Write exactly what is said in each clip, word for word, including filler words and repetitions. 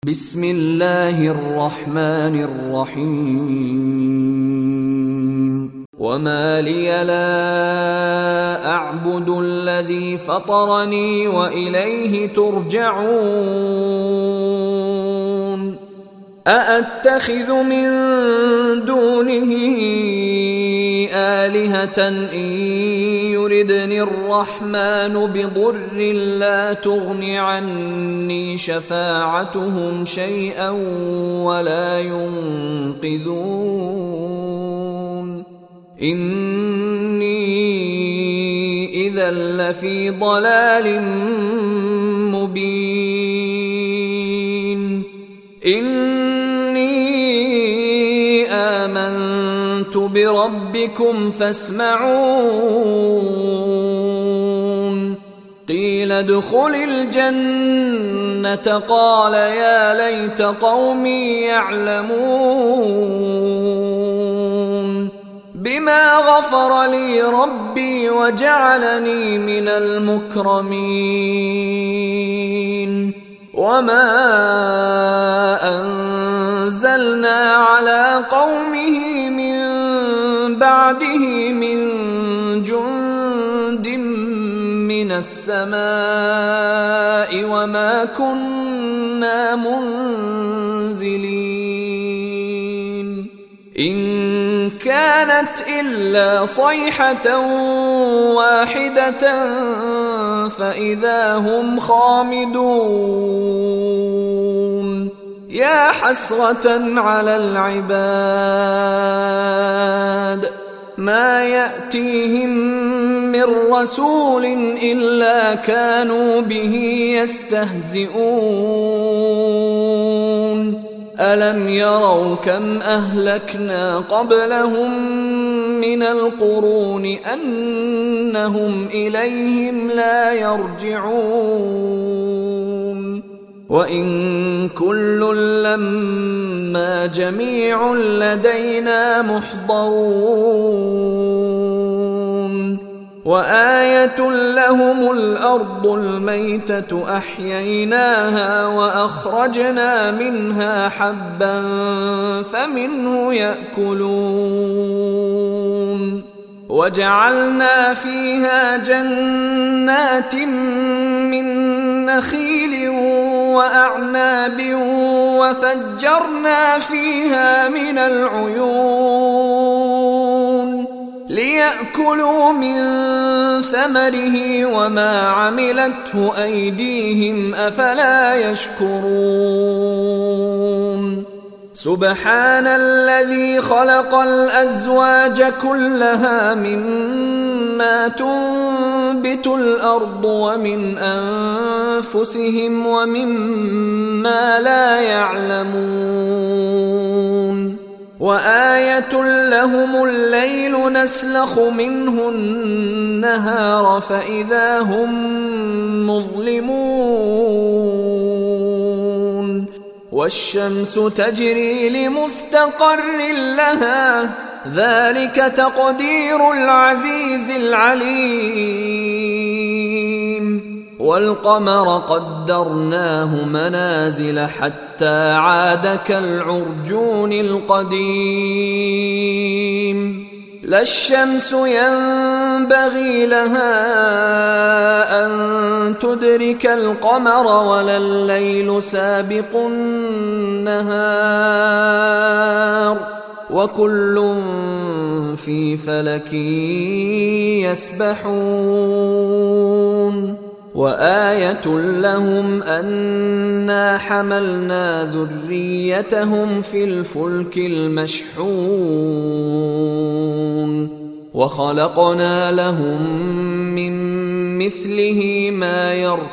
بسم الله الرحمن الرحيم وما لي لا أعبد الذي فطرني وإليه ترجعون أأتخذ من دونه آلهة إن يردني الرحمن بضر لا تغن عني شفاعتهم شيئا ولا ينقذون إني إذا لفي ضلال مبين إني آمنت بربكم فاسمعون قيل ادخل الجنة قال يا ليت قومي يعلمون بما غفر لي ربي وجعلني من المكرمين وما أنزلنا على قومه من بعده من جند من السماء وما كنا منزلين إن كانت إلا صيحة واحدة فإذا هم خامدون يا حسرة على العباد ما يأتيهم من رسول إلا كانوا به يستهزئون ألم يروا كم أهلكنا قبلهم من القرون أنهم إليهم لا يرجعون وإن كل لما جميع لدينا محضرون وآية لهم الأرض الميتة أحييناها وأخرجنا منها حبا فمنه يأكلون وجعلنا فيها جنات من نخيل وأعناب وفجرنا فيها من العيون ليأكلوا من ثمره وما عملته أيديهم أفلا يشكرون سبحان الذي خلق الأزواج كلها مما تنبت الأرض ومن أنفسهم ومما لا يعلمون وآية لهم الليل نسلخ منه النهار فإذا هم مظلمون والشمس تجري لمستقر لها ذلك تقدير العزيز العليم والقمر قدرناه منازل حتى عاد كالعرجون القديم لا الشمس ينبغي لها أن تدرك القمر ولا الليل سابق النهار وكل في فلك يسبحون وآية لهم أنا حملنا ذريتهم في الفلك المشحون وخلقنا لهم من مثله ما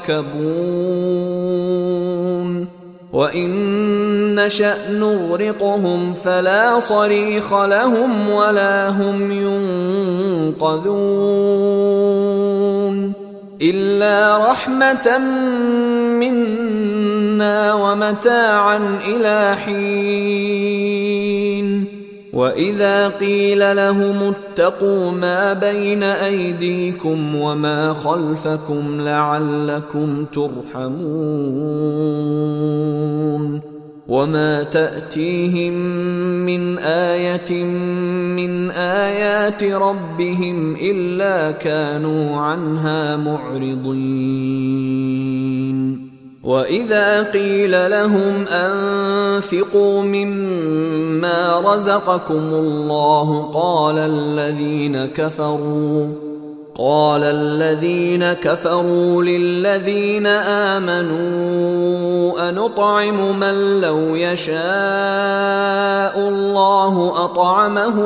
يركبون وإن نشأ نغرقهم فلا صريخ لهم ولا هم ينقذون إلا رحمة منا ومتاعا إلى حين وإذا قيل لهم اتقوا ما بين أيديكم وما خلفكم لعلكم ترحمون وما تأتيهم من آية من آيات ربهم إلا كانوا عنها معرضين وإذا قيل لهم أنفقوا مما رزقكم الله قال الذين كفروا قال الذين كفروا للذين آمنوا أنطعم من لو يشاء الله أطعمه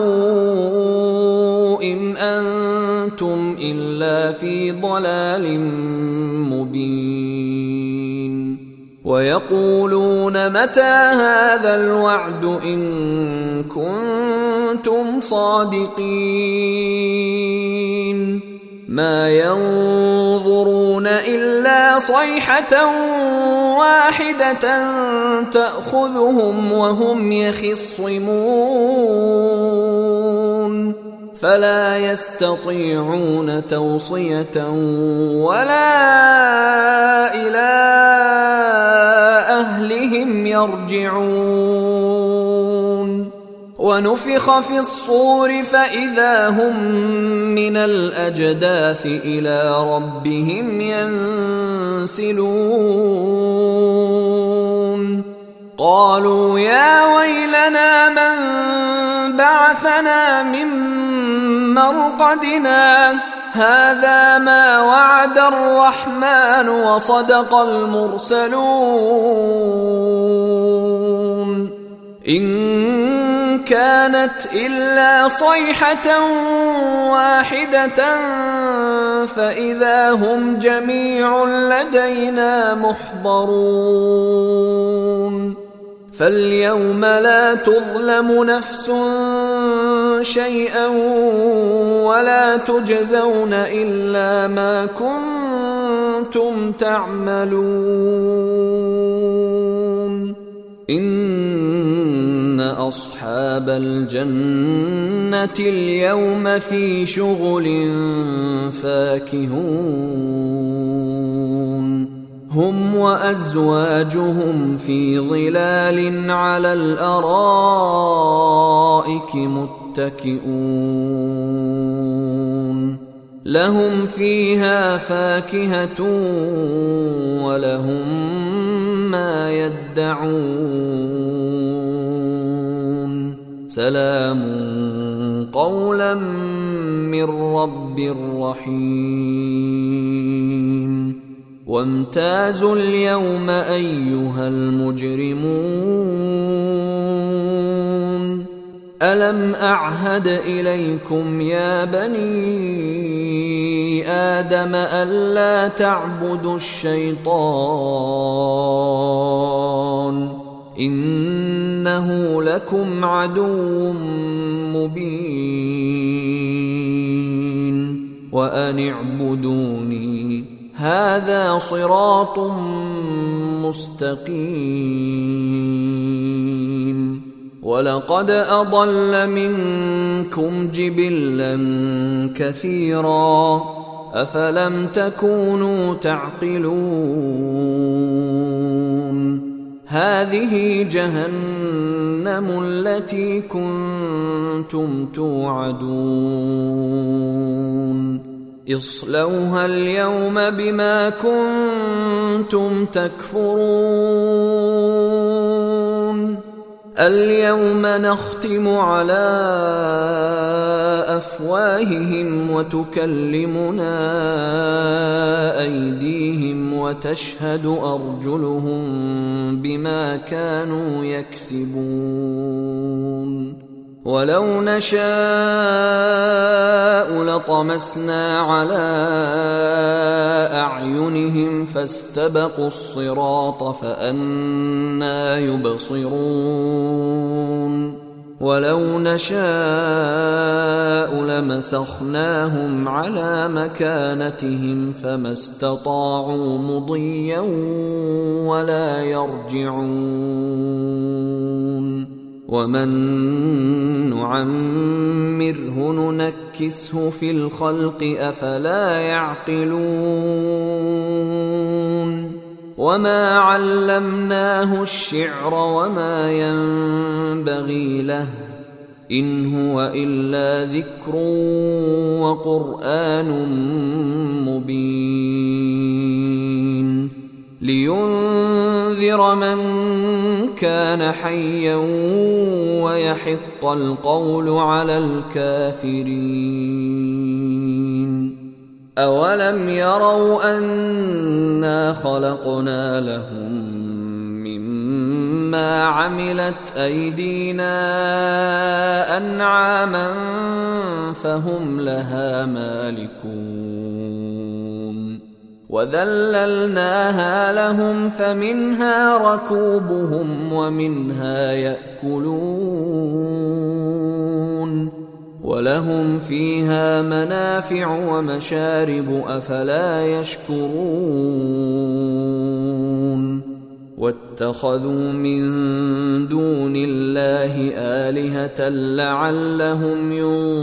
إن أنتم إلا في ضلال مبين ويقولون متى هذا الوعد إن كنتم صادقين ما ينظرون إلا صيحة واحدة تأخذهم وهم يخصمون فلا يستطيعون توصية ولا إلى أهلهم يرجعون ونفخ في الصور فإذا هم من الأجداث إلى ربهم ينسلون قالوا يا ويلنا من بعثنا من مرقدنا هذا ما وعد الرحمن وصدق المرسلون إن كانت إلا صيحة واحدة فإذا هم جميع لدينا محضرون فاليوم لا تظلم نفس شيئا ولا تجزون إلا ما كنتم تعملون إن أصحاب الجنة اليوم في شغل فاكهون هم وأزواجهم في ظلال على الأرائك متكئون لهم فيها فاكهة ولهم ما يدعون سلام قولا من رب رحيم وامتازوا اليوم أيها المجرمون ألم أعهد إليكم يا بني آدم ألا تعبدوا الشيطان إنه لكم عدو مبين وأن اعبدوني هذا صراط مستقيم ولقد أضل منكم جبلا كثيرا أفلم تكونوا تعقلون هذه جهنم التي كنتم توعدون اصلوها اليوم بما كنتم تكفرون اليوم نختم على أفواههم وتكلمنا أيديهم وتشهد أرجلهم بما كانوا يكسبون ولو نشاء لطمسنا على أعينهم فاستبقوا الصراط فأنى يبصرون ولو نشاء لمسخناهم على مكانتهم فما استطاعوا مضيا ولا يرجعون ومن نعمره ننكسه في الخلق أفلا يعقلون وما علمناه الشعر وما ينبغي له إن هو إلا ذكر وقرآن مبين لينذر من كان حيا ويحق القول على الكافرين أولم يروا أنا خلقنا لهم مما عملت أيدينا أنعاما فهم لها مالكون وذللناها لهم فمنها ركوبهم ومنها يأكلون ولهم فيها منافع ومشارب أفلا يشكرون واتخذوا من دون الله آلهة لعلهم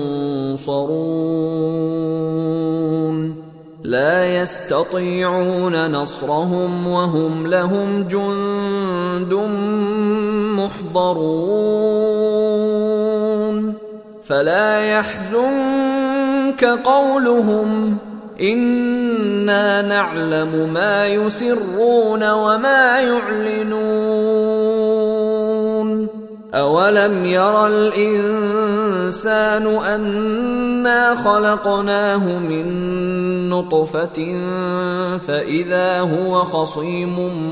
ينصرون لا يستطيعون نصرهم وهم لهم جند محضرون فلا يحزنك قولهم إنا نعلم ما يسرون وما يعلنون أولم يرى الإنسان أنا خلقناه من نطفة فإذا هو خصيم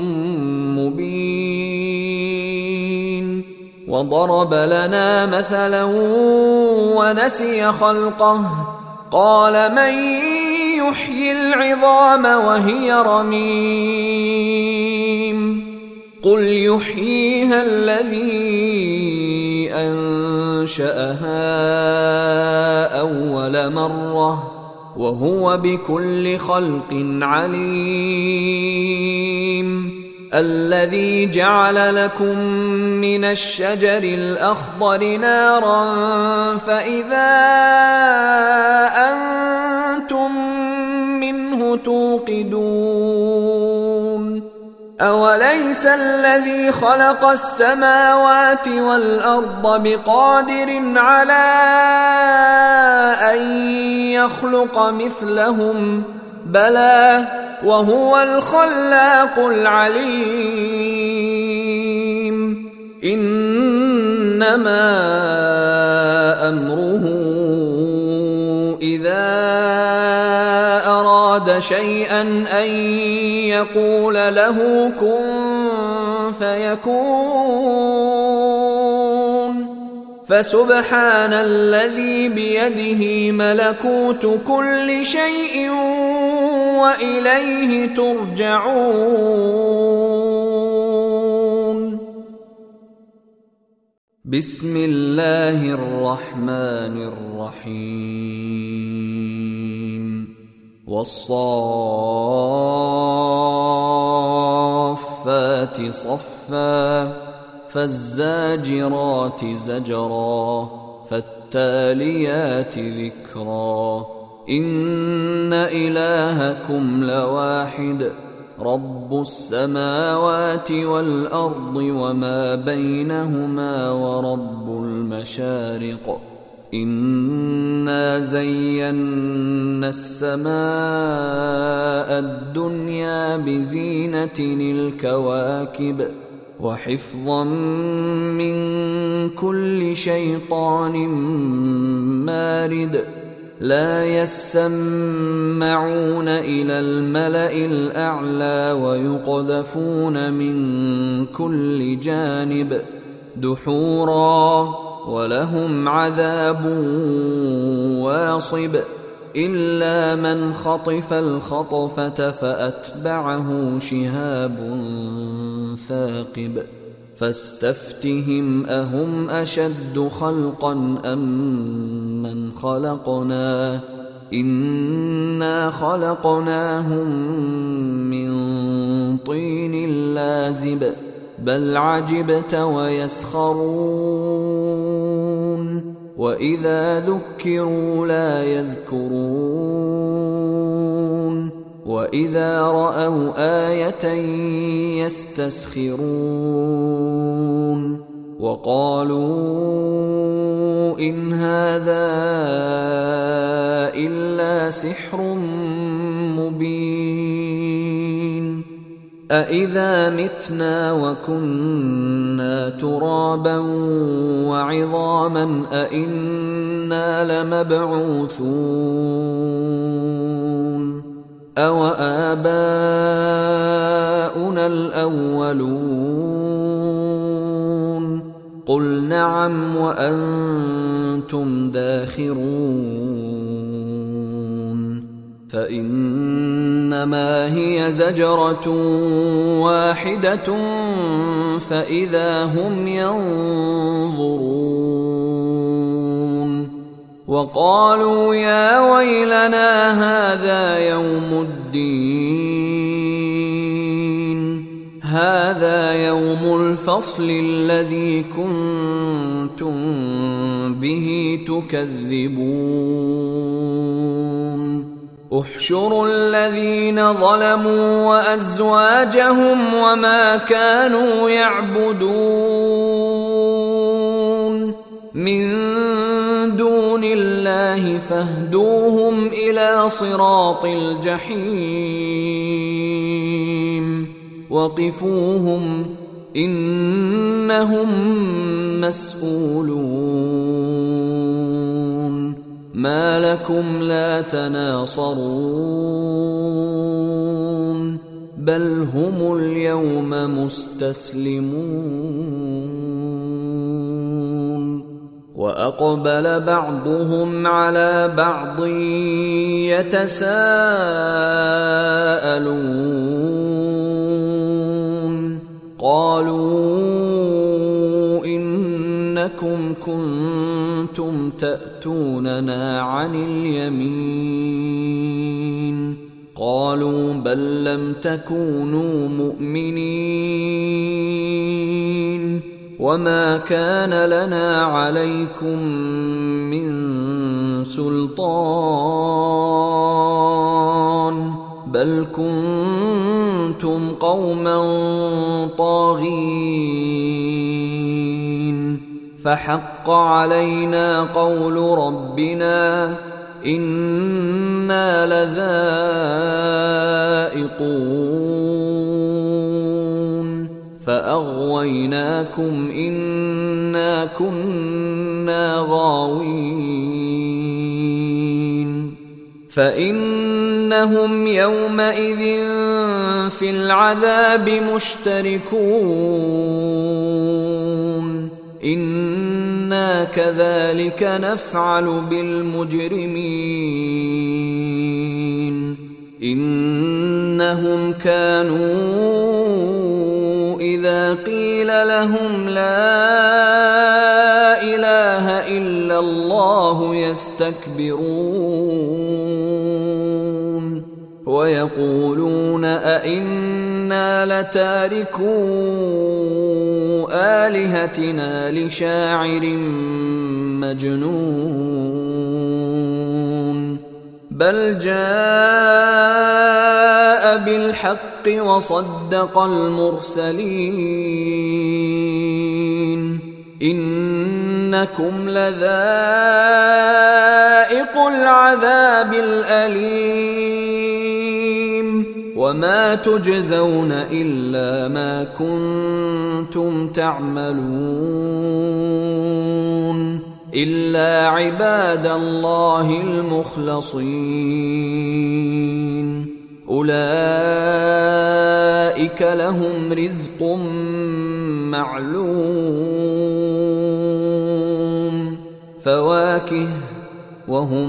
مبين وضرب لنا مثلا ونسي خلقه قال من يحيي العظام وهي رميم قل يحييها الذي أنشأها أول مرة وهو بكل خلق عليم الذي جعل لكم من الشجر الأخضر نارا فإذا أنتم منه توقدون أوليس الذي خلق السماوات والأرض بقادر على أن يخلق مثلهم بلى وهو الخلاق العليم إنما أمره إذا أراد شيئا أن يقول له كن فيكون فسبحان الذي بيده ملكوت كل شيء وإليه ترجعون بسم الله الرحمن الرحيم والصافات صفا فالزاجرات زجرا فالتاليات ذكرا إن إلهكم لواحد رب السماوات والأرض وما بينهما ورب المشارق إنا زينا السماء الدنيا بزينة الكواكب وحفظا من كل شيطان مارد لا يسمعون إلى الملأ الأعلى ويقذفون من كل جانب دحورا ولهم عذاب واصب إلا من خطف الخطفة فأتبعه شهاب ثاقب فاستفتهم أهم أشد خلقا أم من خلقنا إنا خلقناهم من طين لازب بل عجبت ويسخرون وإذا ذكروا لا يذكرون وإذا رأوا آية يستسخرون وقالوا إن هذا إلا سحر مبين أإذا متنا وكنا ترابا وعظاما أإنا لمبعوثون أو آباؤنا الأولون قل نعم وأنتم داخرون فإنما هي زجرة واحدة فإذا هم ينظرون وقالوا يا ويلنا هذا يوم الدين هذا يوم الفصل الذي كنتم به تكذبون احشروا الذين ظلموا وأزواجهم وما كانوا يعبدون من دون الله فاهدوهم إلى صراط الجحيم وقفوهم إنهم مسؤولون ما لكم لا تناصرون بل هم اليوم مستسلمون وأقبل بعضهم على بعض يتساءلون قالوا إنكم كنتم تأتوننا عن اليمين قالوا بل لم تكونوا مؤمنين وما كان لنا عليكم من سلطان بل كنتم قوما طاغين فحق علينا قول ربنا إنا لذائقون فأغويناكم إنا كنا غاوين فإنهم يومئذ في العذاب مشتركون إنا كذلك نفعل بالمجرمين إنهم كانوا إذا قيل لهم لا إله إلا الله يستكبرون ويقولون أئنا لتاركو آلهتنا لشاعر مجنون بل جاء بالحق وصدق المرسلين إنكم لذائق العذاب الأليم وما تجزون إلا ما كنتم تعملون إلا عباد الله المخلصين أولئك لهم رزق معلوم فواكه وهم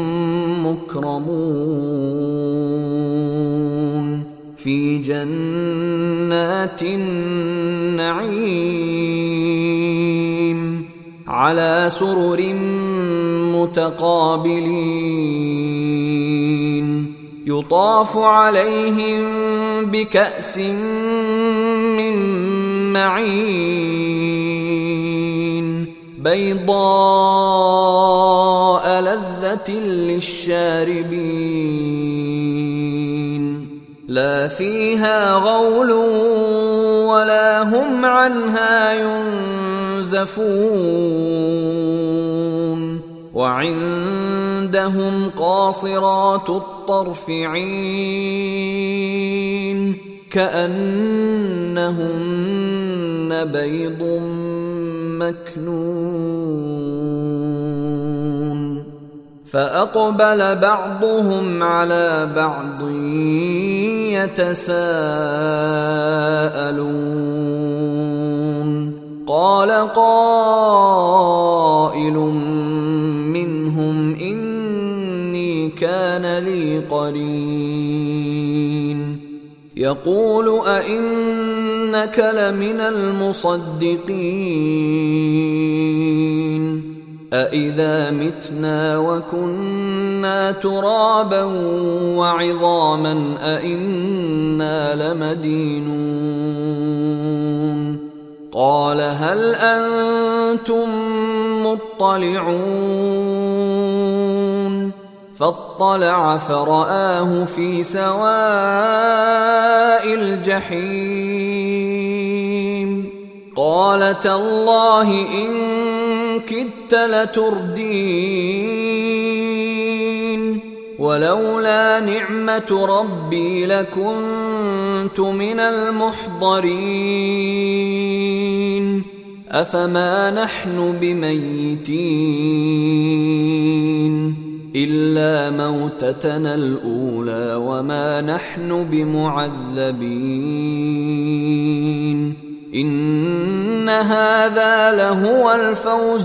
مكرمون في جنات النعيم على سرر متقابلين يطاف عليهم بكأس من معين بيضاء لذة للشاربين لا فيها غول ولا هم عنها ينزفون وعندهم قاصرات الطرف عين كأنهن بيض مكنون فأقبل بعضهم على بعض يتساءلون قال قائل منهم إني كان لي قرين يقول أئنك لمن المصدقين أإذا متنا وكنا ترابا وعظاما أإنا لمدينون قال هل أنتم مطلعون فاطلع فرآه في سواء الجحيم قال تالله إن كدت لتردين ولولا نعمة ربي لكنت من المحضرين أفما نحن بميتين إلا موتتنا الأولى وما نحن بمعذبين إن هذا لهو الفوز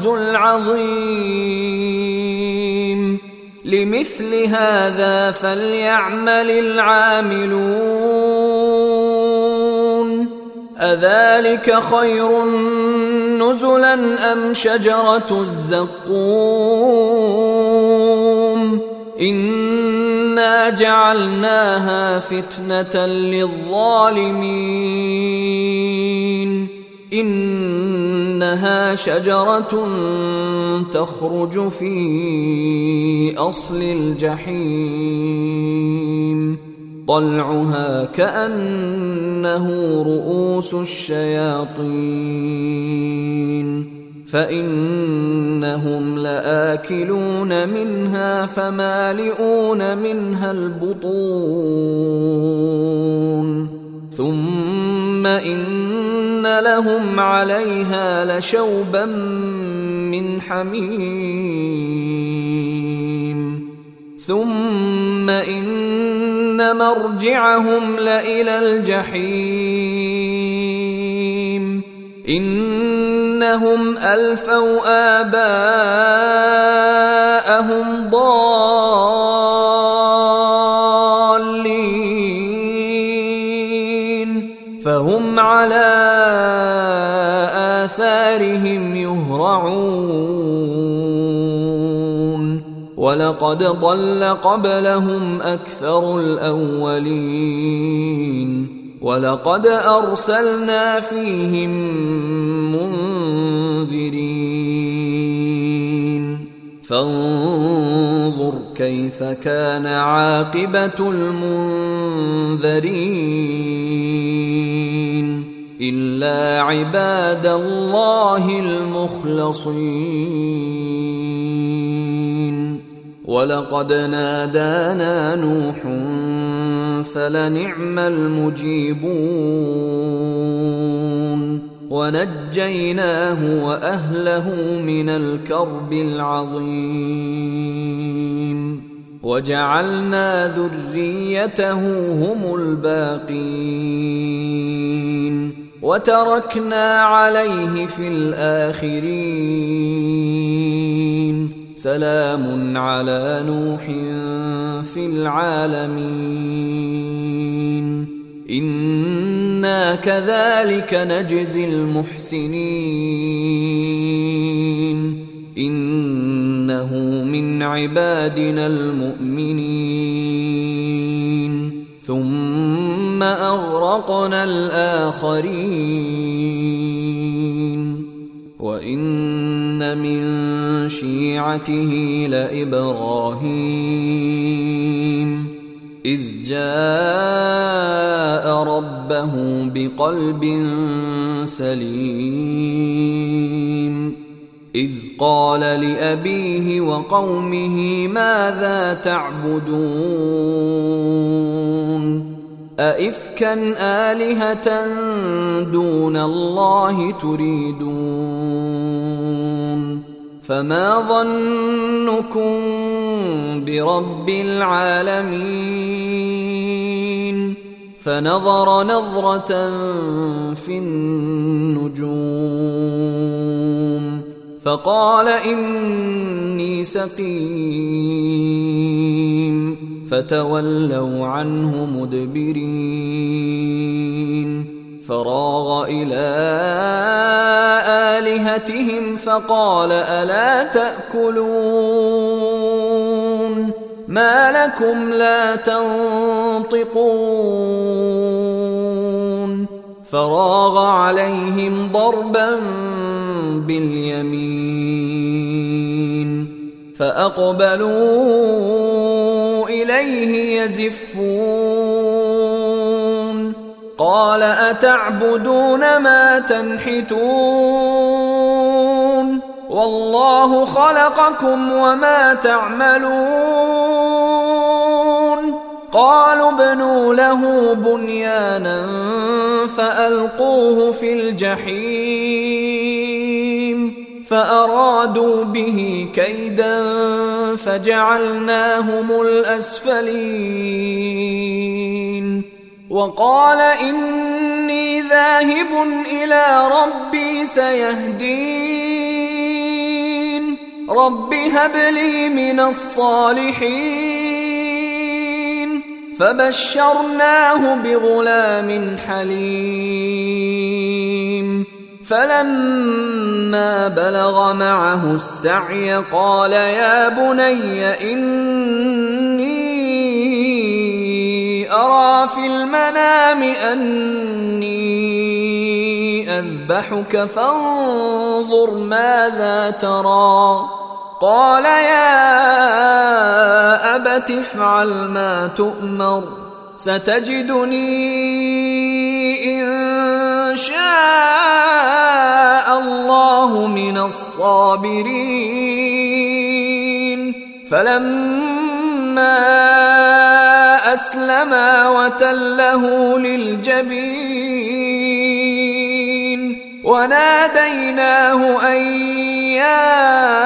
العظيم لمثل هذا فليعمل العاملون أذلك خير نزلا أم شجرة الزقوم إنا جعلناها فتنة للظالمين إنها شجرة تخرج في أصل الجحيم طلعها كأنه رؤوس الشياطين فإنهم لآكلون منها فمالئون منها البطون ثم إن لهم عليها لشوبا من حميم ثم إن مرجعهم لإلى الجحيم إنهم ألفوا آباءهم ضالين فهم على آثارهم يهرعون ولقد ضل قبلهم أكثر الأولين ولقد أرسلنا فيهم منذرين فانظر كيف كان عاقبة المنذرين إلا عباد الله المخلصين ولقد نادانا نوح فلنعم المجيبون ونجيناه وأهله من الكرب العظيم وجعلنا ذريته هم الباقين وتركنا عليه في الآخرين سلام على نوح في العالمين إنا كذلك نجزي المحسنين إنه من عبادنا المؤمنين ثم أغرقنا الآخرين وإن من شيعته لإبراهيم إذ جاء ربه بقلب سليم إذ قال لأبيه وقومه ماذا تعبدون أئفكا آلهة دون الله تريدون فما ظنكم برب العالمين فنظر نظرة في النجوم فقال إني سقيم فتولوا عنه مدبرين فراغ إلى آلهتهم فقال ألا تأكلون ما لكم لا تنطقون فراغ عليهم ضربا باليمين فأقبلوا إليه يزفون قال أتعبدون ما تنحتون والله خلقكم وما تعملون قالوا ابنوا له بنيانا فألقوه في الجحيم فأرادوا به كيدا فجعلناهم الأسفلين وقال إني ذاهب إلى ربي سيهدين رب هب لي من الصالحين فبشرناه بغلام حليم فلما بلغ معه السعي قال يا بني إني أرى في المنام أني أذبحك فانظر ماذا ترى قال يا أبت افعل ما تؤمر ستجدني إن شاء الله من الصابرين فلما أسلما وتله للجبين وناديناه أن يا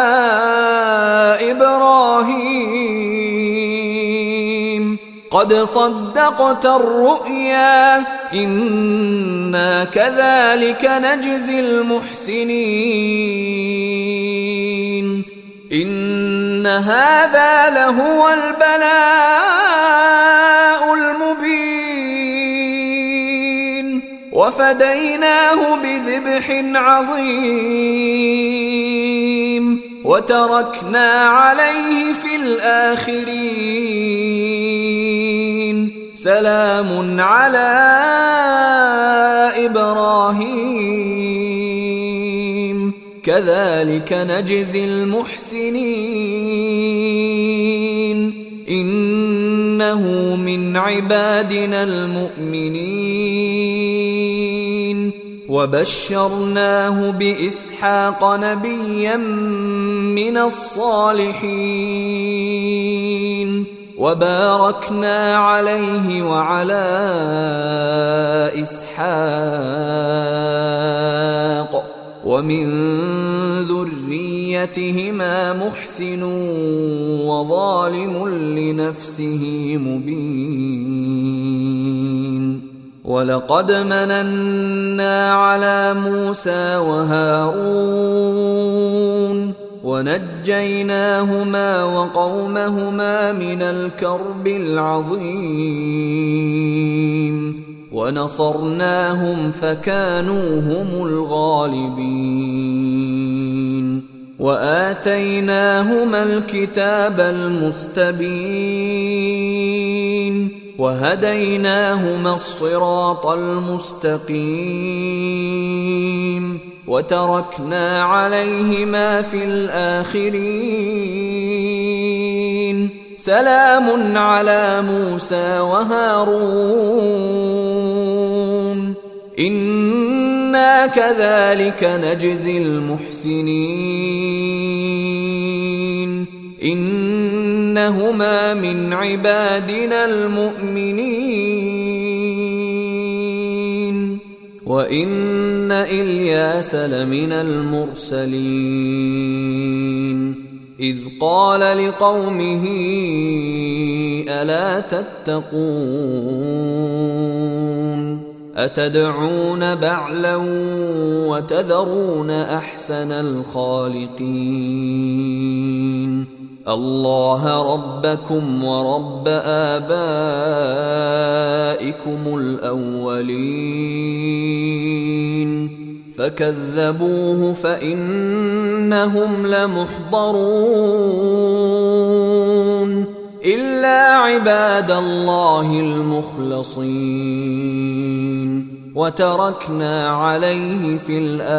إبراهيم قد صدقت الرؤيا إنا كذلك نجزي المحسنين إن هذا لهو البلاء المبين وفديناه بذبح عظيم وتركنا عليه في الآخرين سلام على إبراهيم كذلك نجزي المحسنين إنه من عبادنا المؤمنين وبشرناه بإسحاق نبيا من الصالحين وباركنا عليه وعلى إسحاق ومن ذريتهما محسن وظالم لنفسه مبين ولقد مننا على موسى وهارون ونجيناهما وقومهما من الكرب العظيم ونصرناهم فكانوا هم الغالبين وآتيناهما الكتاب المستبين وهديناهما الصراط المستقيم وتركنا عليهما في الآخرين سلام على موسى وهارون إنا كذلك نجزي المحسنين إنهما من عبادنا المؤمنين وإن إلياس لمن المرسلين إذ قال لقومه ألا تتقون أتدعون بعلا وتذرون أحسن الخالقين الله ربكم ورب آبائكم الأولين فكذبوه فإنهم لمحضرون إلا عباد الله المخلصين وتركنا عليه في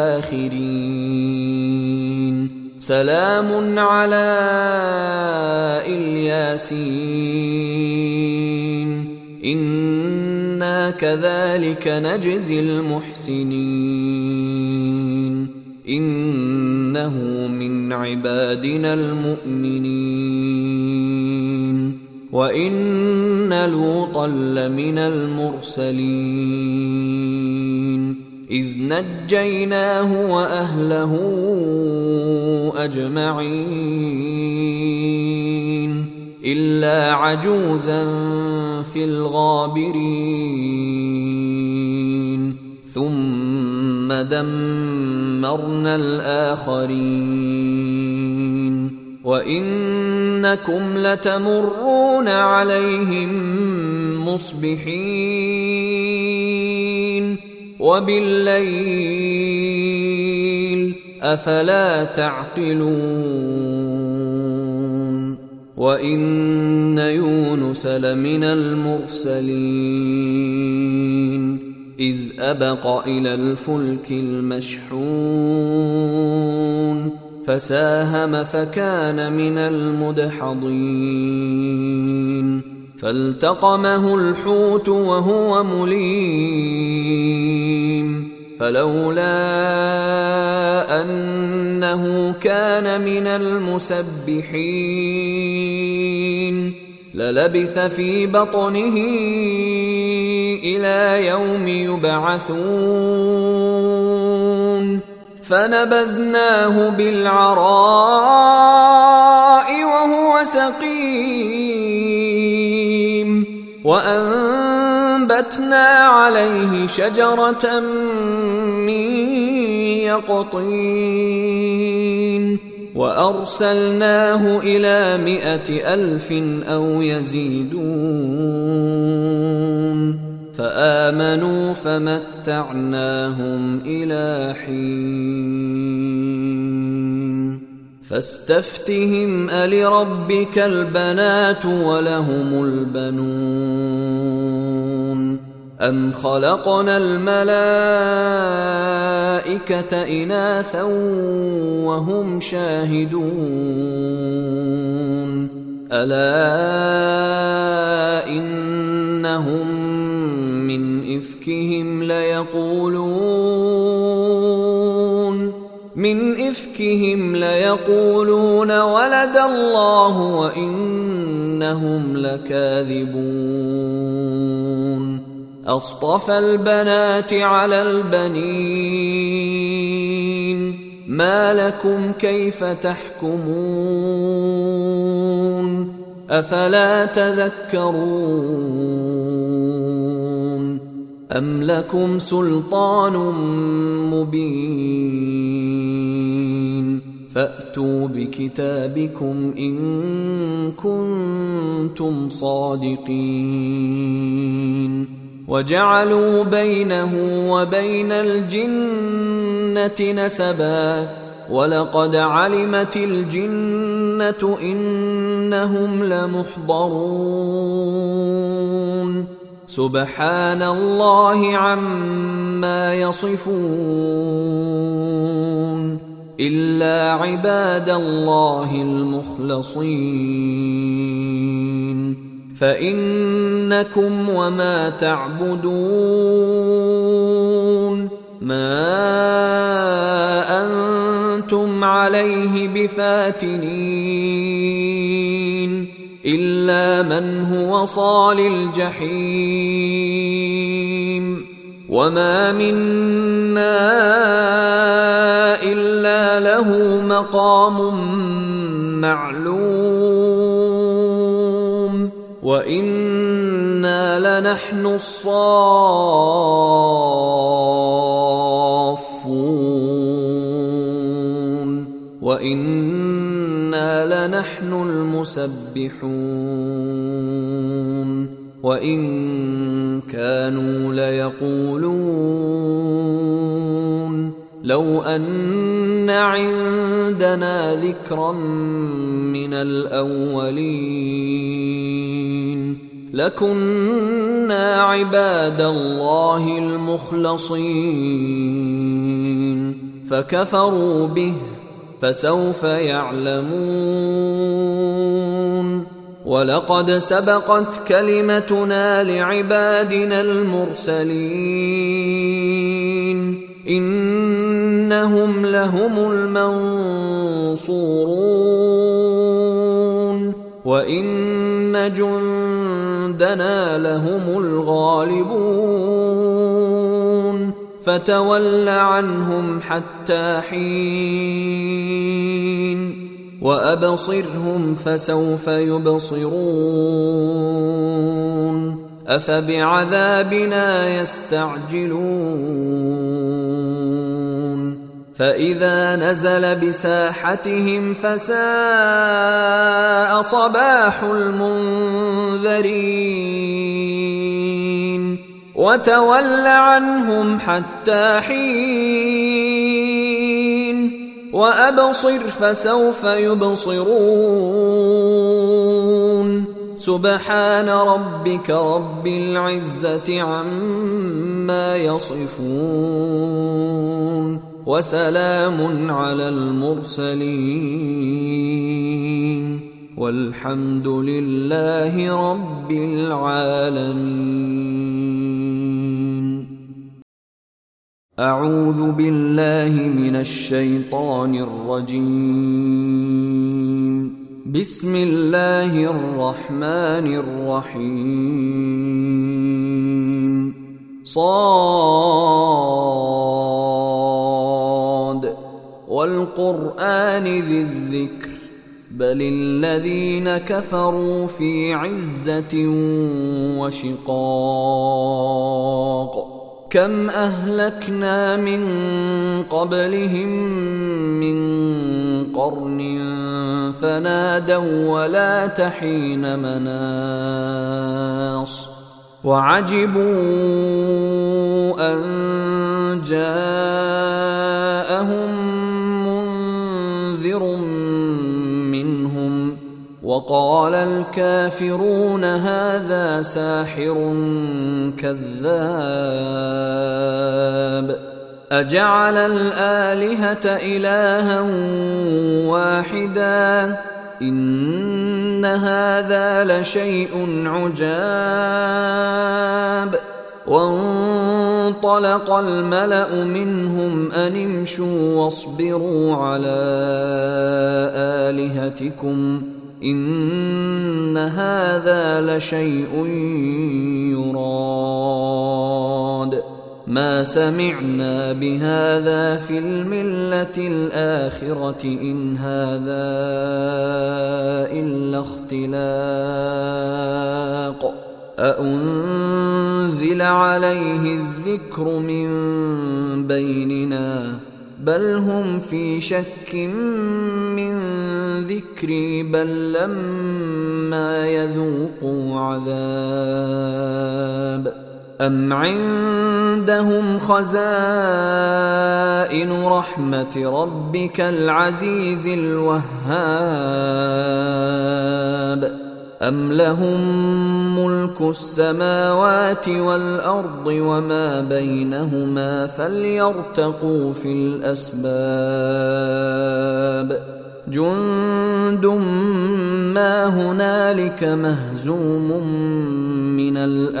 الآخرين سلام على الياسين إنا كذلك نجزي المحسنين إنه من عبادنا المؤمنين وإن لوطا لمن المرسلين إذ نجيناه وأهله أجمعين إلا عجوزا في الغابرين ثم دمرنا الآخرين وإنكم لتمرون عليهم مصبحين وبالليل أفلا تعقلون وإن يونس لمن المرسلين إذ أبق إلى الفلك المشحون فساهم فكان من المدحضين فالتقمه الحوت وهو مليم فلولا أنه كان من المسبحين للبث في بطنه إلى يوم يبعثون فنبذناه بالعراء وهو سقيم وأنبتنا عليه شجرة من يقطين وأرسلناه إلى مائة ألف أو يزيدون فآمنوا فمتعناهم إلى حين فاستفتهم ألربك البنات ولهم البنون أم خلقنا الملائكة إناثا وهم شاهدون ألا إنهم من إفكهم ليقولون من إفكهم ليقولون ولد الله وإنهم لكاذبون أصطفى البنات على البنين ما لكم كيف تحكمون أفلا تذكرون أم لكم سلطان مبين فأتوا بكتابكم إن كنتم صادقين وجعلوا بينه وبين الجنة نسبا ولقد علمت الجنة إنهم لمحضرون سبحان الله عما يصفون إلا عباد الله المخلصين فإنكم وما تعبدون ما أنتم عليه بفاتنين إلا من هو صال الجحيم وما منا إلا له مقام معلوم وإنا لنحن الصافون وإنا لنحن المسبحون وإن كانوا ليقولون لو أن عندنا ذكرا من الأولين لكنا عباد الله المخلصين فكفروا به فسوف يعلمون ولقد سبقت كلمتنا لعبادنا المرسلين إنهم لهم المنصورون وإن جندنا لهم الغالبون فتول عنهم حتى حين وأبصرهم فسوف يبصرون أفبعذابنا يستعجلون فإذا نزل بساحتهم فساء صباح المنذرين وتول عنهم حتى حين وأبصر فسوف يبصرون سبحان ربك رب العزة عما يصفون وسلام على المرسلين والحمد لله رب العالمين. أعوذ بالله من الشيطان الرجيم. بسم الله الرحمن الرحيم. صاد والقرآن ذي الذكر بل الذين كفروا في عزة وشقاق كم أهلكنا من قبلهم من قرن فنادوا ولا تحين مناص وعجبوا أن جاءهم منذر منهم وقال الكافرون هذا ساحر كذاب أجعل الآلهة إلها واحدا إن هذا لشيء عجاب وانطلق الملأ منهم أن امشوا واصبروا على آلهتكم إن هذا لشيء يراد ما سمعنا بهذا في الملة الآخرة إن هذا إلا اختلاق أأنزل عليه الذكر من بيننا بل هم في شك من ذكري بل لما يذوقوا عذاب أم عندهم خزائن رحمة ربك العزيز الوهاب أم لهم ملك السماوات والأرض وما بينهما فليرتقوا في الأسباب جند ما هنالك مهزوم من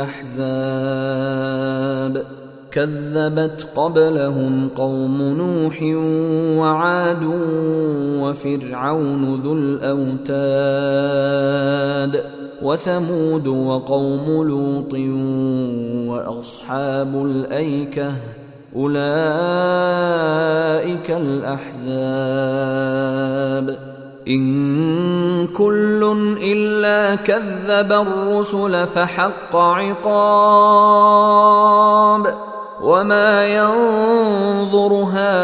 الأحزاب كذبت قبلهم قوم نوح وعاد وفرعون ذو الأوتاد وثمود وقوم لوط وأصحاب الأيكة أولئك الأحزاب إن كل إلا كذب الرسل فحق عقاب وما ينظر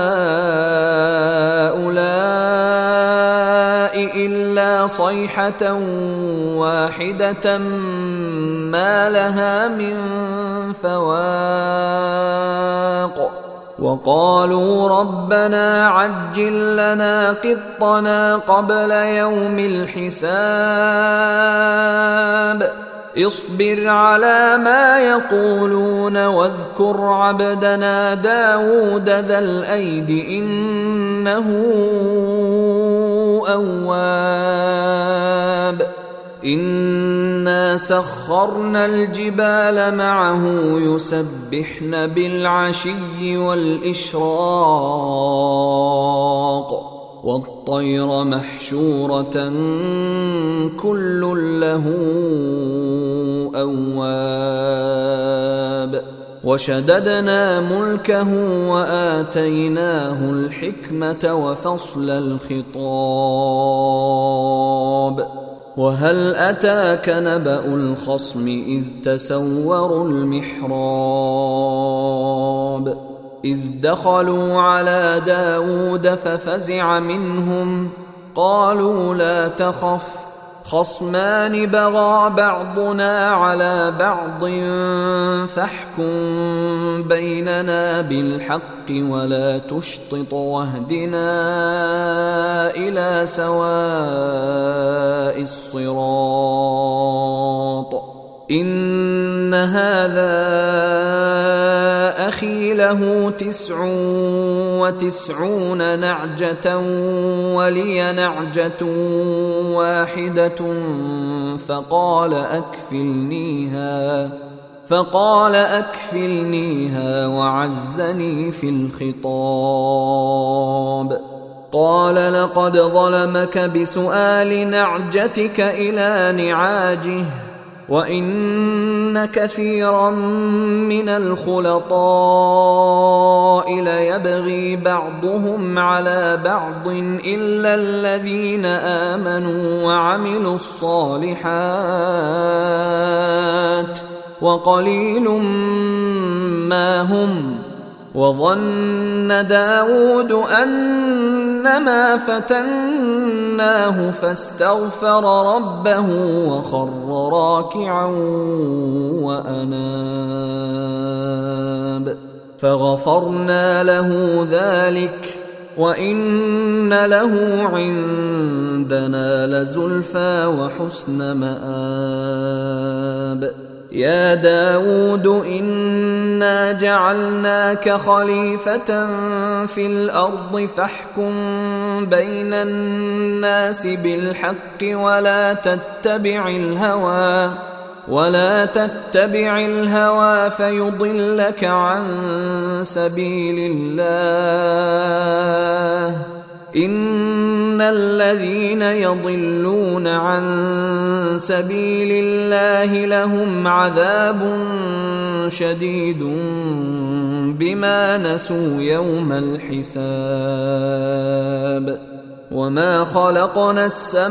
هؤلاء إلا صيحة واحدة ما لها من فواق وقالوا ربنا عجل لنا قطنا قبل يوم الحساب اصبر على ما يقولون واذكر عبدنا داود ذا الأيد إنه أواب إنا سخرنا الجبال معه يسبحن بالعشي والإشراق والطير محشورة كل له أواب وشددنا ملكه وآتيناه الحكمة وفصل الخطاب وهل أتاك نبأ الخصم إذ تسوروا المحراب إذ دخلوا على داود ففزع منهم قالوا لا تخف خصمان بغى بعضنا على بعض فاحكم بيننا بالحق ولا تشطط واهدنا إلى سواء الصراط إن هذا أخي له تسع وتسعون نعجة ولي نعجة واحدة فقال أكفلنيها فقال أكفلنيها وعزني في الخطاب قال لقد ظلمك بسؤال نعجتك إلى نعاجه وإن كثيرا من الخلطاء ليبغي بعضهم على بعض إلا الذين آمنوا وعملوا الصالحات وقليل ما هم وظن داود أنما فتناه فاستغفر ربه وخر راكعا وأناب فغفرنا له ذلك وإن له عندنا لزلفى وحسن مآب يا داود إنا جعلناك خليفة في الأرض فاحكم بين الناس بالحق ولا تتبع الهوى ولا تتبع الهوى فيضلك عن سبيل الله إن الذين يضلون عن سبيل الله لهم عذاب شديد بما نسوا يوم الحساب وما خلقنا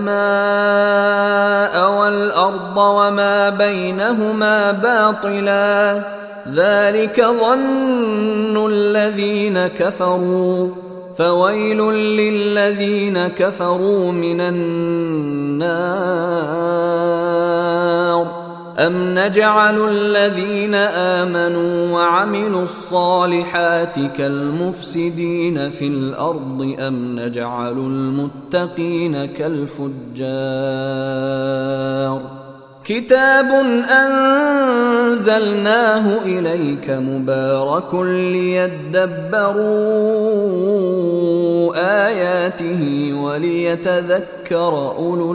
السماء والأرض وما بينهما باطلا ذلك ظن الذين كفروا فويل للذين كفروا من النار أم نجعل الذين آمنوا وعملوا الصالحات كالمفسدين في الأرض أم نجعل المتقين كالفجار كتاب أنزلناه إليك مبارك ليدبروا آياته وليتذكر أولو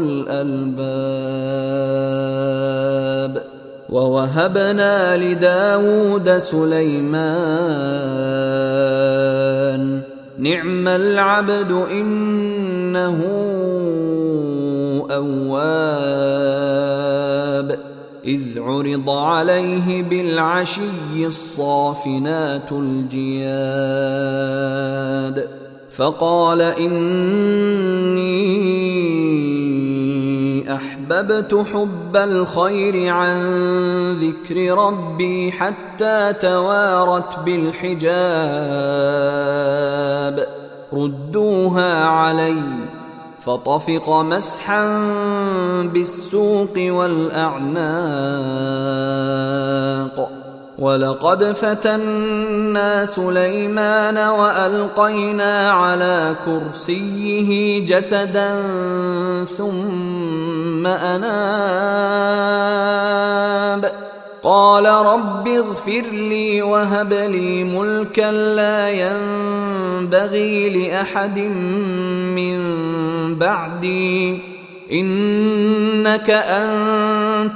الألباب ووهبنا لداود سليمان نعم العبد إنه أواب إذ عرض عليه بالعشي الصافنات الجياد فقال إني أحببت حب الخير عن ذكر ربي حتى توارت بالحجاب ردوها علي فطفق مسحا بالسوق والأعناق ولقد فتنا سليمان وألقينا على كرسيه جسدا ثم أناب قال رب اغفر لي وهب لي ملكا لا ينبغي لأحد من بعدي إنك أنت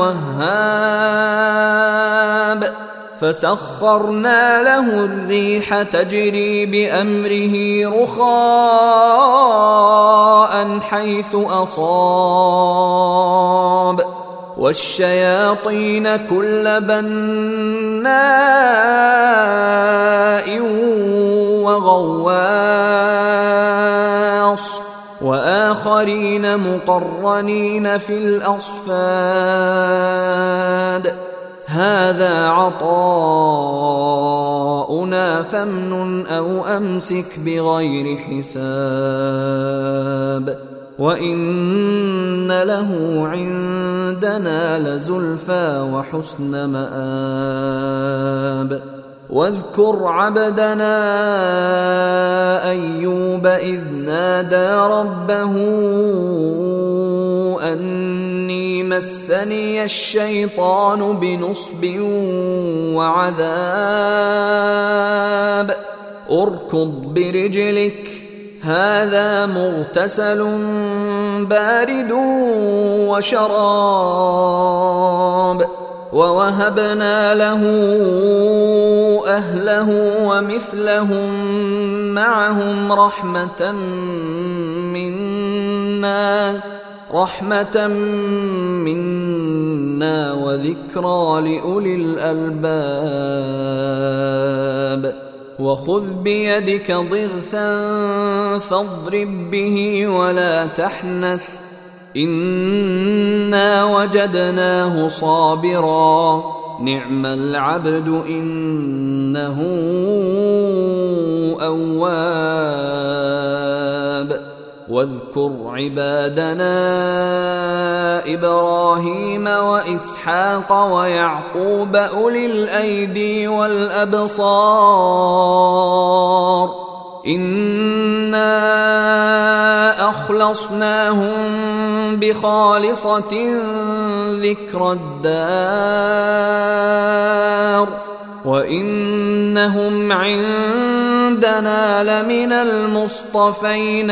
الوهاب فسخرنا له الريح تجري بأمره رخاء حيث أصاب والشياطين كل بناء وغواص وآخرين مقرنين في الأصفاد هذا عطاؤنا فامنن أو أمسك بغير حساب وإن له عندنا لزلفى وحسن مآب واذكر عبدنا أيوب إذ نادى ربه أني مسني الشيطان بنصب وعذاب اركض برجلك هذا مغتسل بارد وشراب ووهبنا له أهله ومثلهم معهم رحمة منا رحمة منا وذكرى لأولي الألباب وخذ بيدك ضغثا فاضرب به ولا تحنث إنا وجدناه صابرا نعم العبد إنه أواب واذكر عبادنا إبراهيم وإسحاق ويعقوب أولي الأيدي والأبصار إنا أخلصناهم بخالصة ذكر الدار وإنهم عندنا لمن المصطفين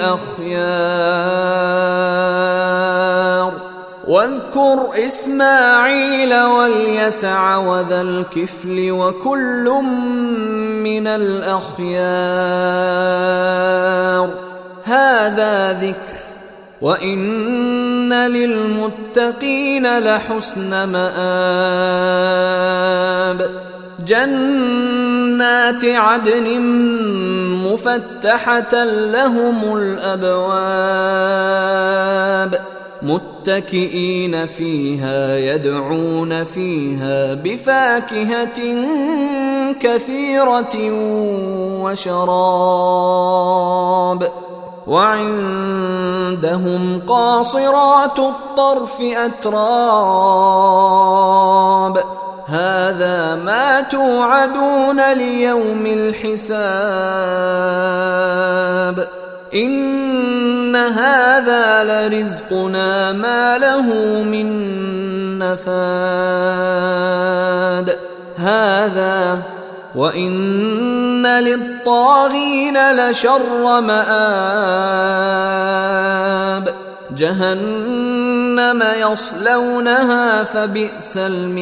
الأخيار واذكر إسماعيل واليسع وذا الكفل وكل من الأخيار هذا ذكر وإن للمتقين لحسن مآب جنات عدن مفتحة لهم الأبواب متكئين فيها يدعون فيها بفاكهة كثيرة وشراب وعندهم قاصرات الطرف أتراب هذا ما توعدون ليوم الحساب إن هذا لرزقنا ما له من نفاد هذا وإن للطاغين لشر مآب جهنم يصلونها فبئس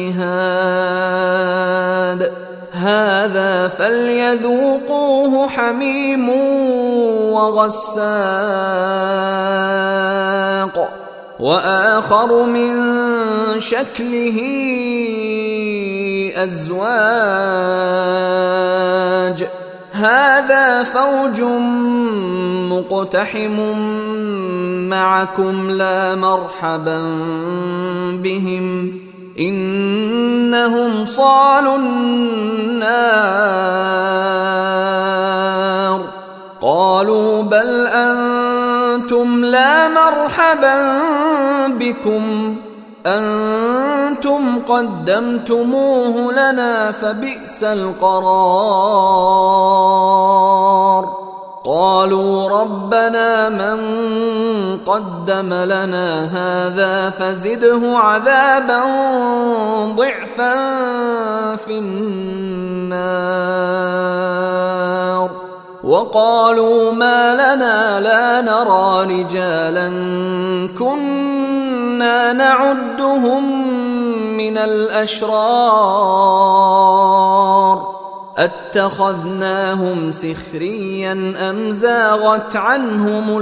المهاد هذا فليذوقوه حميم وغساق وآخر من شكله أزواج هذا فوج مقتحم معكم لا مرحبا بهم إنهم صالوا النار قالوا بل أنتم لا مرحبا بكم أنتم قدمتموه لنا فبئس القرار قالوا ربنا من قدم لنا هذا فزده عذابا ضعفا في النار وقالوا ما لنا لا نرى رجالا كنا نعدهم من الأشرار أتخذناهم سخريا أم زاغت عنهم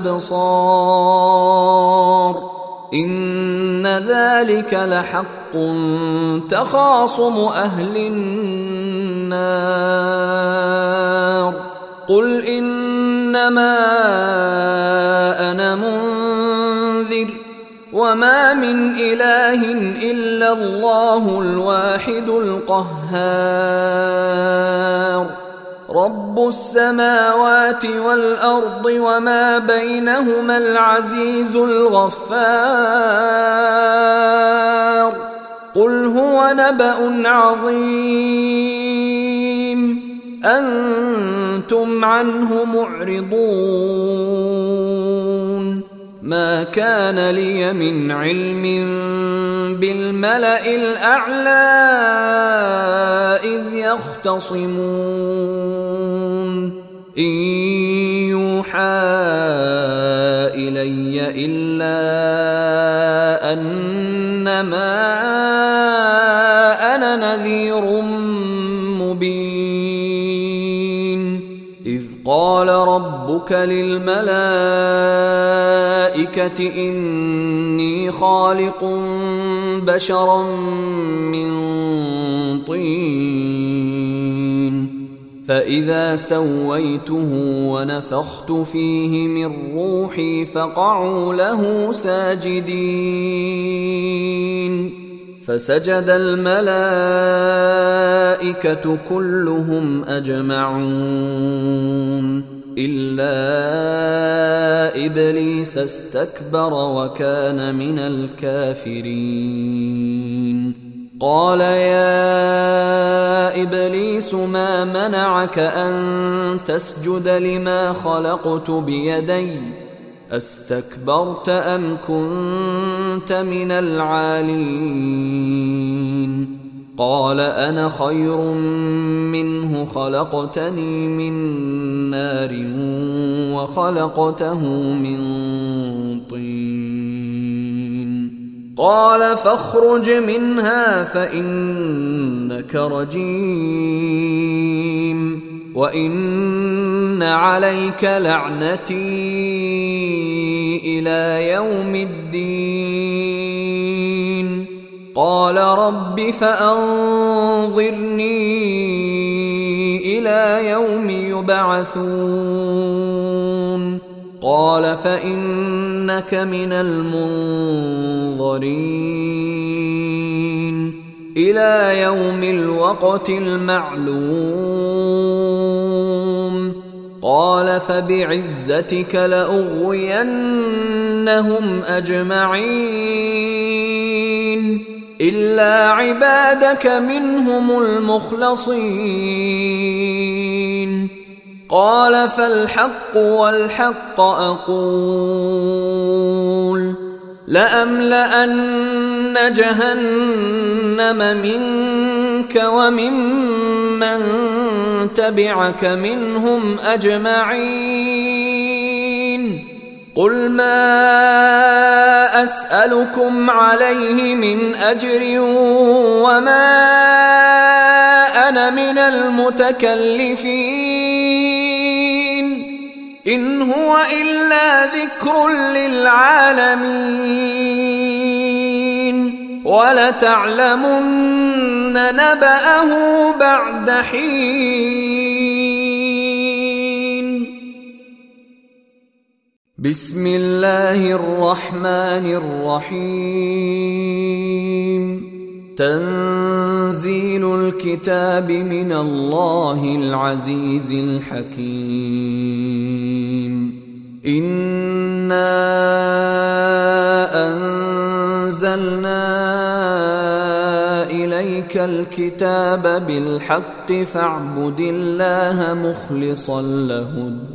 الأبصار إن ذلك لحق تخاصم أهل النار قل إنما أنا منذر وما من إله إلا الله الواحد القهار رب السماوات والأرض وما بينهما العزيز الغفار قل هو نبأ عظيم أنتم عنه معرضون ما كان لي من علم بالملأ الأعلى إذ يختصمون إن يوحى إلي إلا أنما أنا نذير مبين إذ قال ربك للملائكة إني خالق بشرا من طين فإذا سويته ونفخت فيه من روحي فقعوا له ساجدين فسجد الملائكة كلهم أجمعون إلا إبليس استكبر وكان من الكافرين قال يا إبليس ما منعك أن تسجد لما خلقت بيدي أستكبرت أم كنت من العالين قال أنا خير منه خلقتني من نار وخلقته من طين قال فاخرج منها فإنك رجيم وإن عليك لعنتي إلى يوم الدين قال رب فأنظرني إلى يوم يبعثون قال فإنك من المنظرين إلى يوم الوقت المعلوم قال فبعزتك لأغوينهم أجمعين إلا عبادك منهم المخلصين قال فالحق والحق أقول لأملأن جهنم منك وممن تبعك منهم أجمعين قل ما أسألكم عليه من أجر وما أنا من المتكلفين إن هو إلا ذكر للعالمين ولتعلمن نبأه بعد حين. بسم الله الرحمن الرحيم. تنزيل الكتاب من الله العزيز الحكيم. إنا أنزلنا إليك الكتاب بالحق فاعبد الله مخلصا له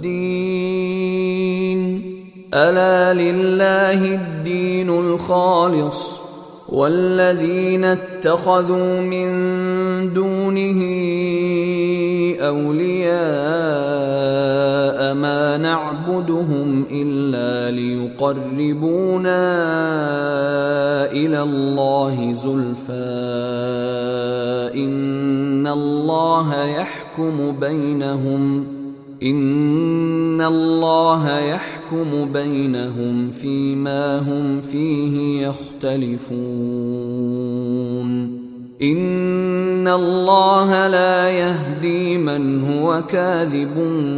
الدين ألا لله الدين الخالص والذين اتخذوا من دونه أولياء ما نعبدهم إلا ليقربونا إلى الله زلفى إن الله يحكم بينهم إن الله يحكم بينهم فيما هم فيه يختلفون إن الله لا يهدي من هو كاذب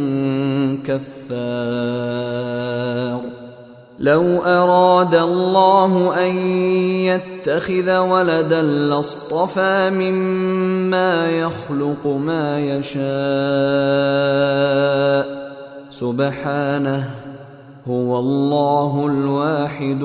كفار. لو أراد الله أن يتخذ ولدا لاصطفى مما يخلق ما يشاء سبحانه هو الله الواحد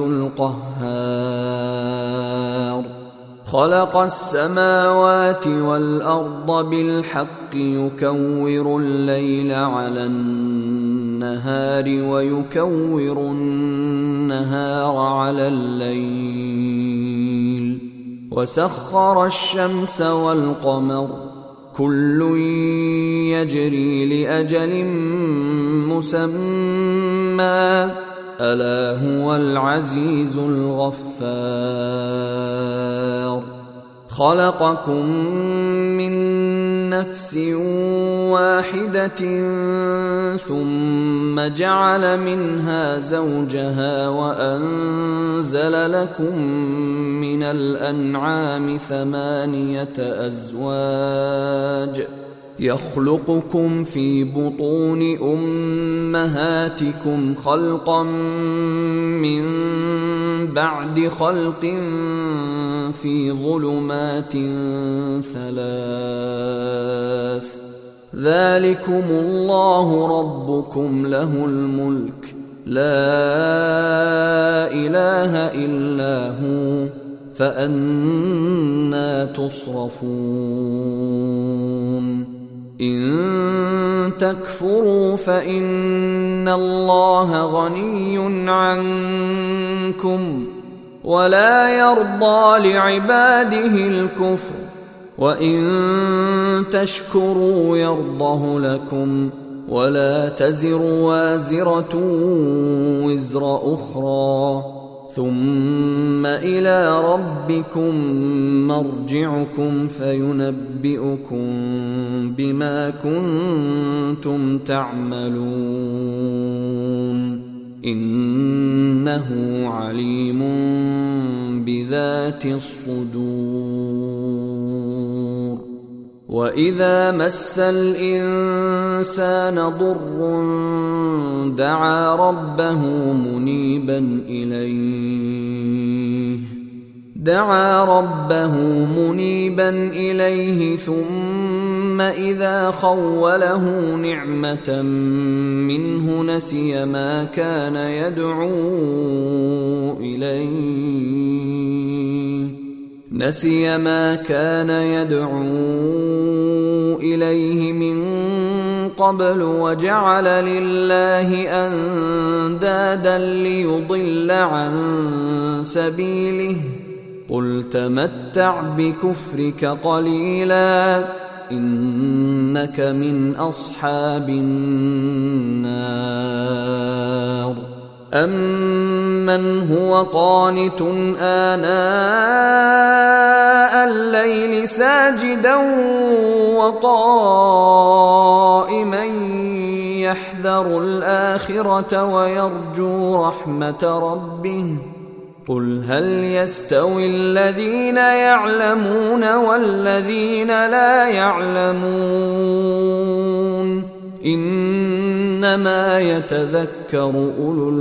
القهار. خلق السماوات والأرض بالحق يكور الليل على النهار ويكور النهار على الليل وسخر الشمس والقمر كل يجري لأجل مسمى ألا هو العزيز الغفار. خلقكم من نفس واحدة ثم جعل منها زوجها وأنزل لكم من الأنعام ثمانية أزواج يخلقكم في بطون أمهاتكم خلقا من بعد خلق في ظلمات ثلاث ذلكم الله ربكم له الملك لا إله إلا هو فأنى تصرفون. إن تكفروا فإن الله غني عنكم ولا يرضى لعباده الكفر وإن تشكروا يرضه لكم ولا تزر وازرة وزر أخرى ثم إلى ربكم مرجعكم فينبئكم بما كنتم تعملون إنه عليم بذات الصدور. وإذا مس الإنسان ضر دعا ربه منيبا إليه دعا ربه منيبا إليه ثم ثم إذا خوله نعمة منه نسي ما كان يدعو إليه نسي ما كان يدعو إليه من قبل وجعل لله أندادا ليضل عن سبيله قل تمتع بكفرك قليلا إنك من أصحاب النار أمن هو قانت آناء الليل ساجدا وقائما يحذر الآخرة ويرجو رحمة ربه قل هل يستوي الذين يعلمون والذين لا يعلمون إنما يتذكر أولو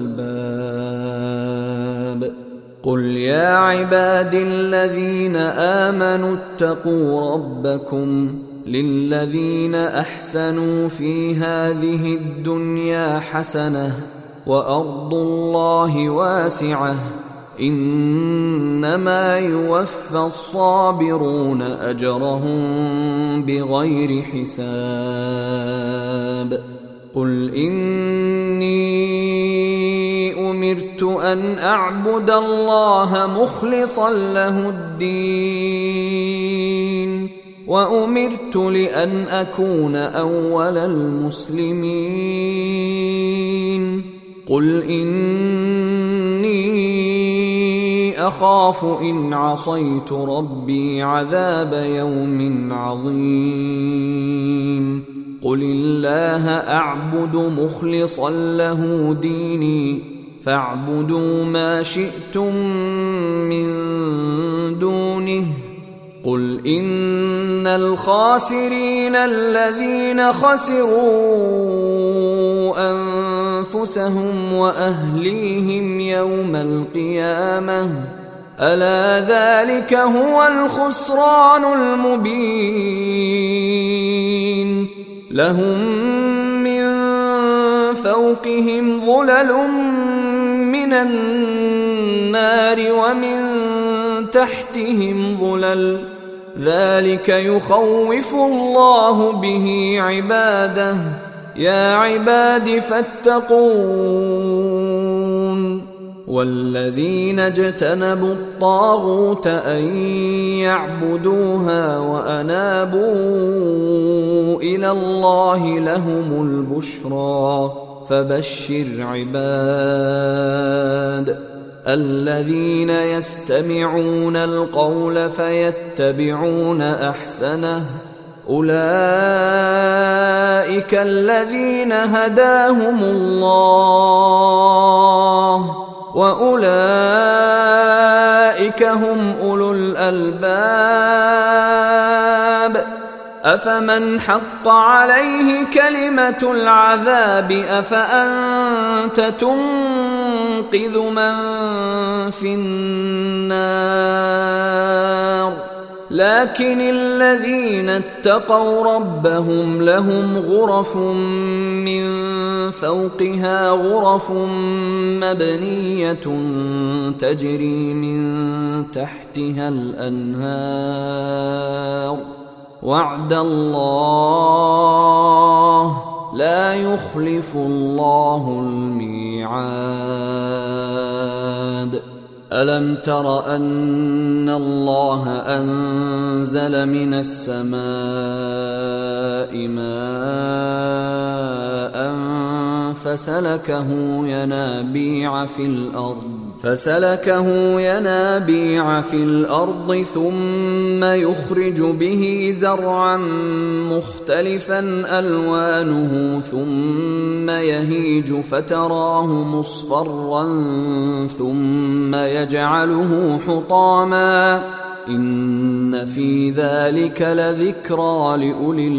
الألباب قل يا عباد الذين آمنوا اتقوا ربكم للذين أحسنوا في هذه الدنيا حسنة وأرض الله واسعة إنما يوفى الصابرون أجرهم بغير حساب قل إني أمرت أن أعبد الله مخلصا له الدين وأمرت لأن أكون أول المسلمين قل إني أخاف إن عصيت ربي عذاب يوم عظيم قل الله أعبد مخلصا له ديني فاعبدوا ما شئتم من دونه قل إن الخاسرين الذين خسروا أنفسهم وأهليهم يوم القيامة ألا ذلك هو الخسران المبين لهم من فوقهم ظلل من النار ومن تحتهم ظلل ذلك يخوف الله به عباده يا عباد فاتقون والذين اجتنبوا الطاغوت أن يعبدوها وأنابوا إلى الله لهم البشرى فبشر عباد الذين يستمعون القول فيتبعون أحسنه أولئك الذين هداهم الله وأولئك هم أولو الألباب أفمن حق عليه كلمة العذاب أفأنت تنقذ من في النار لكن الذين اتقوا ربهم لهم غرف من فوقها غرف مبنية تجري من تحتها الأنهار وعد الله لا يخلف الله الميعاد ألم تر أن الله أنزل من السماء ماء فسلكه ينابيع في الأرض فسلكه ينابيع في الأرض ثم يخرج به زرعا مختلفا ألوانه ثم يهيج فتراه مصفرا ثم يجعله حطاما إن في ذلك لذكرى لأولي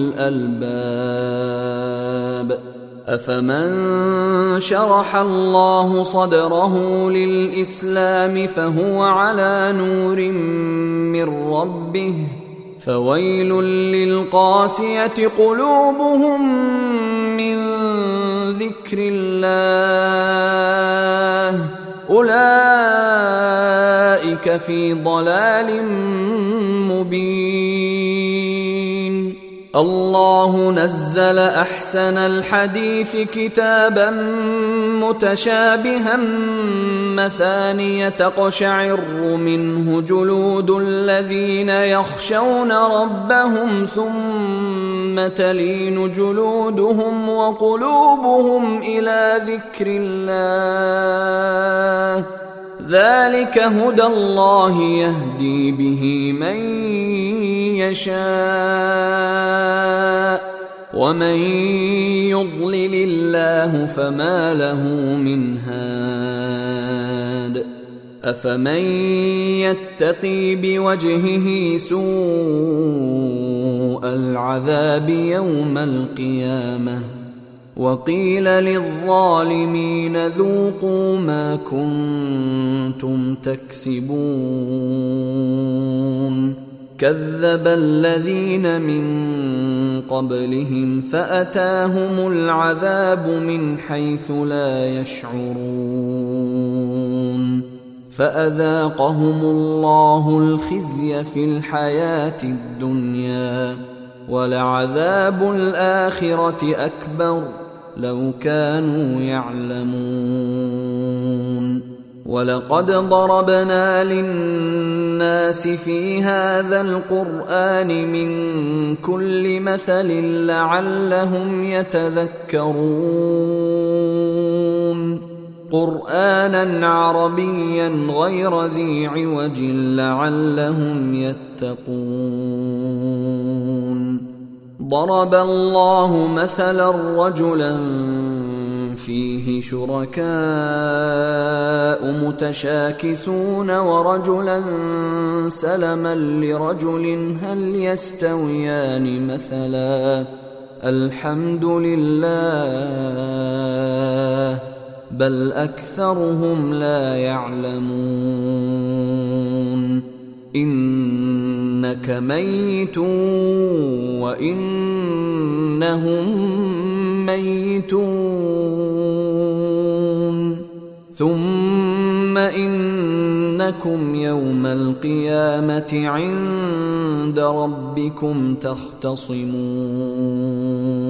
الألباب أفمن شرح الله صدره للإسلام فهو على نور من ربه فويل للقاسية قلوبهم من ذكر الله أولئك في ضلال مبين. الله نزل أحسن الحديث كتابا متشابها مثانية تقشعر منه جلود الذين يخشون ربهم ثم تلين جلودهم وقلوبهم إلى ذكر الله ذلك هدى الله يهدي به من يشاء ومن يضلل الله فما له من هاد. أفمن يتقي بوجهه سوء العذاب يوم القيامة وقيل للظالمين ذوقوا ما كنتم تكسبون. كذب الذين من قبلهم فأتاهم العذاب من حيث لا يشعرون فأذاقهم الله الخزي في الحياة الدنيا ولعذاب الآخرة أكبر لو كانوا يعلمون. ولقد ضربنا للناس في هذا القرآن من كل مثل لعلهم يتذكرون قرآنا عربيا غير ذي عوج لعلهم يتقون. ضرب الله مثلا رجلا فيه شركاء متشاكسون ورجلا سلما لرجل هل يستويان مثلا الحمد لله بل أكثرهم لا يعلمون. إنك ميت وإنهم ميتون ثم إنكم يوم القيامة عند ربكم تختصمون.